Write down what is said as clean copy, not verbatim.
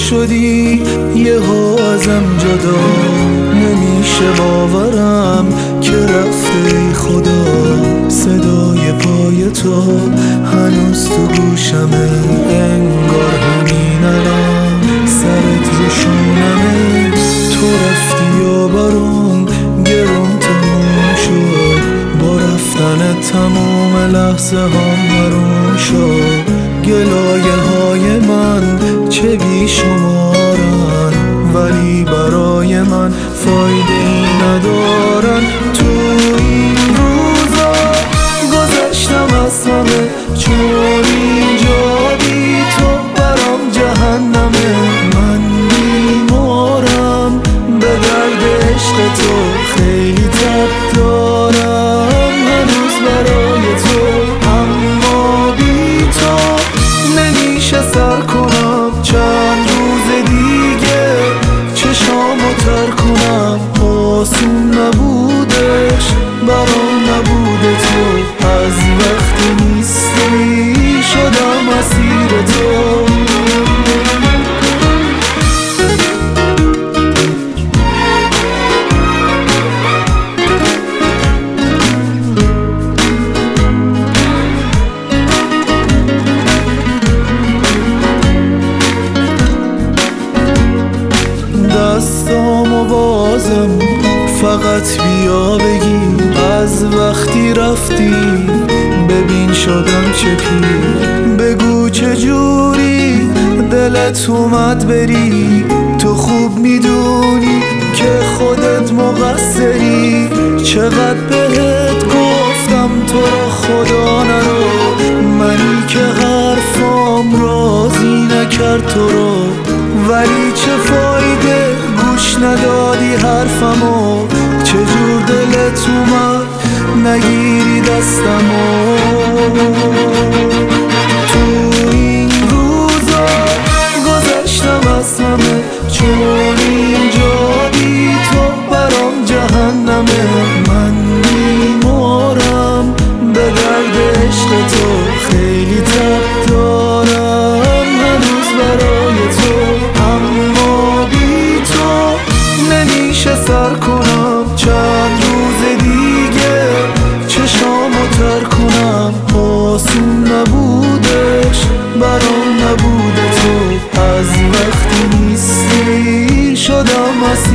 شدی یهو ازم جدا، نمیشه باورم که رفته خدا. صدای پای تو هنوز تو گوشمه، انگار همین الان سرت رو شونمه. تو رفتی و برام گرون تموم شد، با رفتن تموم لحظه هم حروم شد. گلایه های من چه بی شمارن، ولی برای من فایده ای ندارن. تو این روزا گذشتم از همه، چون اینجا بی تو برام جهنمه. من بیمارم به درد عشق تو، خیلی تب دارم هنوز برای تو. اما بی تو نمیشه سر کنم چند روز دیگه، چشامو تر کنم. آسون نبودش برام نبوده تو، از وقتی نیستی شدم اسیر تو. دستامو بازم فقط بیا بگی، از وقتی رفتی ببین شدم چه پیر. بگو چجوری دلت اومد بری، تو خوب میدونی که خودت مقصری. چقدر بهت گفتم تو را خدا نرو، منی که حرفام راضی نکرد تو رو. ولی چه فایده گوش ندادی حرفمو، چجور دلت اومد نگیری دستمو. تو این روزا گذشتم از همه، چون اینجا بی تو برام جهنمه. من بیمارم به درد عشق تو، خیلی تب دارم هنوز برای تو. اما بی تو نمیشه سر کنم چند روز دیگه، چشامو تر کنم. آسون نبودش برام نبوده تو، از وقتی نیستی شدم